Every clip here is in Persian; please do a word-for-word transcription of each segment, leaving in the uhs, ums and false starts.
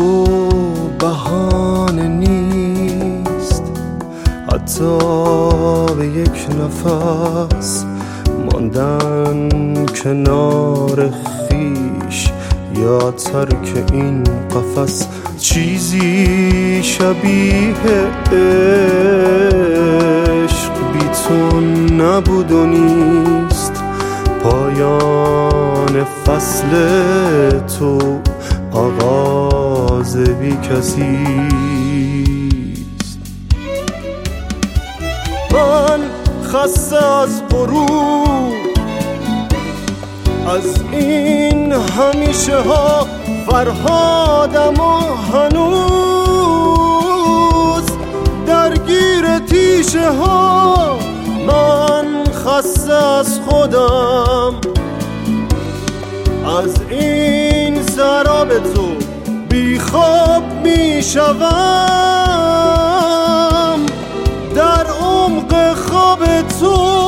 بهانه نیست، حتی به یک نفس ماندن کنار خیش یا ترک این قفس. چیزی شبیه عشق بی تو نبود و نیست، پایان فصل تو آغاز بی کسیست. من خسته از غرور، از این همیشه ها فرهادم و هنوز درگیر تیشه ها. من خسته از خودم، از این سراب تو بی خواب می شوم در عمق خواب تو.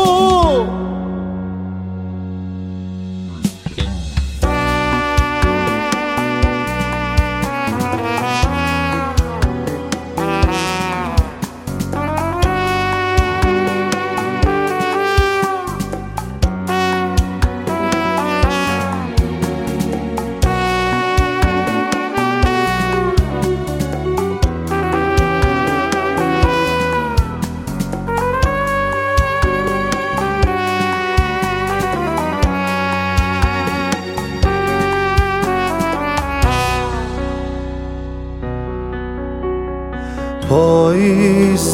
پاییز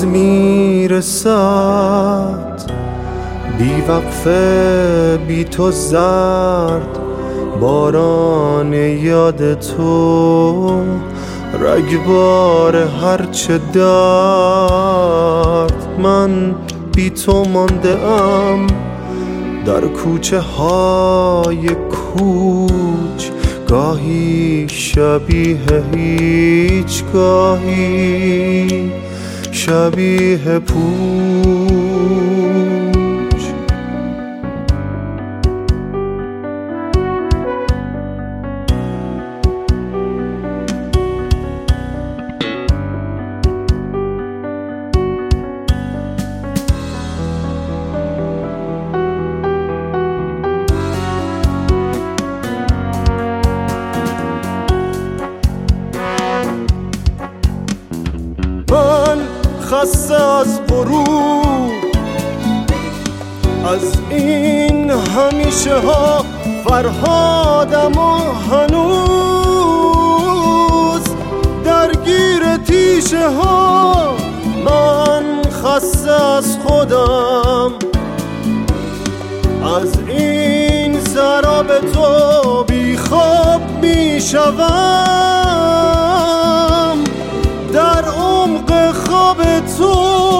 میرسد بی وقفه، بی تو زرد باران یاد تو، رگبار هرچه درد. من بی تو مانده ام در کوچه های کوچ، گاهی شبیه هیچ، گاهی شبیه پوچ. من خسته از غرور، از این همیشه ها فرهادم و هنوز درگیر تیشه ها. من خسته از خودم، از این سراب تو بی خواب می شوم در عمق خواب تو.